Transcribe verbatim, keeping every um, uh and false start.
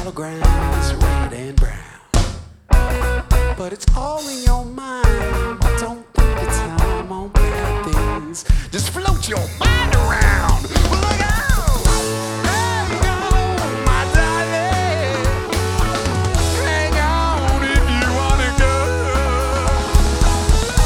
battleground is red and brown. But it's all in your mind. Don't think the time on bad things. Just float your mind.